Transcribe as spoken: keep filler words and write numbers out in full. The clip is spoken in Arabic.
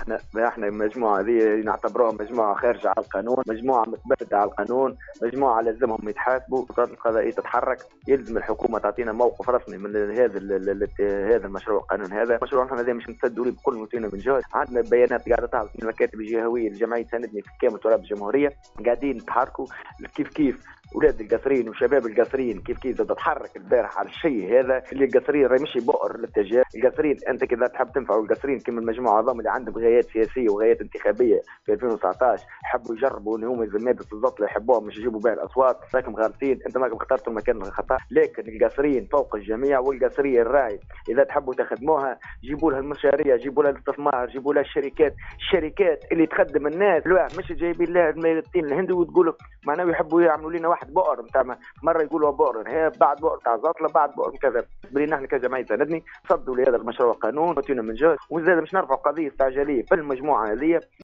احنا احنا المجموعه هذه نعتبروها مجموعه خارجه على القانون، مجموعه متبتة على القانون، مجموعه لازمهم يتحاسبوا. القضاء القضائيه تتحرك، يلزم الحكومه تعطينا موقف رسمي من هذا هذا المشروع القانون. هذا المشروع نحن هذا مش نسدوا ليه بكل متينا من جهد. عندنا بيانات قاعده تعرض من المكاتب الجهويه لجمعيه ساندني في كامل تراب الجمهوريه، قاعدين نتحركوا كيف كيف اولاد القصرين وشباب القصرين كيف كيف تتحرك البارح على الشيء هذا اللي القصرين راهي مش بؤر للاتجاه. القصرين انت كذا تحب تنفعوا القصرين كما المجموعه هذوما اللي عندهم غايات سياسيه وغايات انتخابيه في ألفين وتسعطاش، حبوا يجربوا ان هم زماده الضبط اللي يحبوها مش يجيبوا بها الاصوات. راكم غالطين، انت ماكم اخترتوا المكان الخطا. لكن القصرين فوق الجميع، والقصريه الراعي اذا تحبوا تخدموها جيبوا لها المشاريع، جيبوا لها الاستثمار، جيبوا لها الشركات، الشركات اللي تخدم الناس. مش جايبين لها الميتين الهندي وتقولوا معناه يحبوا يعملوا لنا واحد بؤر نتاع مره يقولوا بؤر هي بعد بؤر تاع زاطله بعد بؤر كذا. بلينا احنا كجمعيه ساندني صدوا لهذا المشروع القانون وتينا من جهد، وزاد مش نرفع قضيه استعجاليه في المجموعه هذه.